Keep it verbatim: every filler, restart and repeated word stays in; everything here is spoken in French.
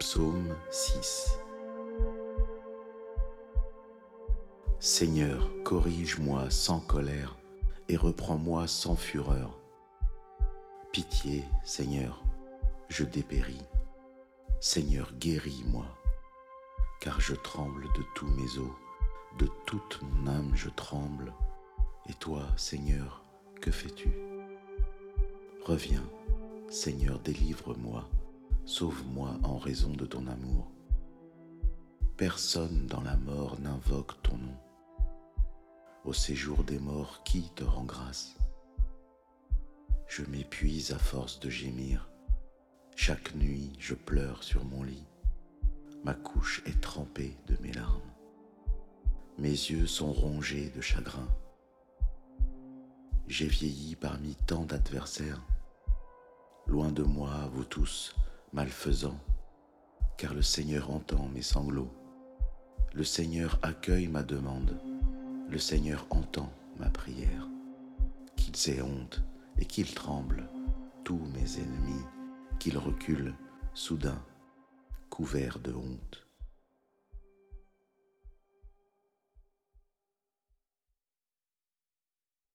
Psaume six. Seigneur, corrige-moi sans colère et reprends-moi sans fureur. Pitié, Seigneur, je dépéris. Seigneur, guéris-moi, car je tremble de tous mes os, de toute mon âme je tremble. Et toi, Seigneur, que fais-tu? Reviens, Seigneur, délivre-moi, sauve-moi en raison de ton amour. Personne dans la mort n'invoque ton nom. Au séjour des morts, qui te rend grâce? Je m'épuise à force de gémir. Chaque nuit, je pleure sur mon lit. Ma couche est trempée de mes larmes. Mes yeux sont rongés de chagrin. J'ai vieilli parmi tant d'adversaires. Loin de moi, vous tous, malfaisants, car le Seigneur entend mes sanglots. Le Seigneur accueille ma demande. Le Seigneur entend ma prière. Qu'ils aient honte et qu'ils tremblent, tous mes ennemis, qu'ils reculent soudain, couverts de honte.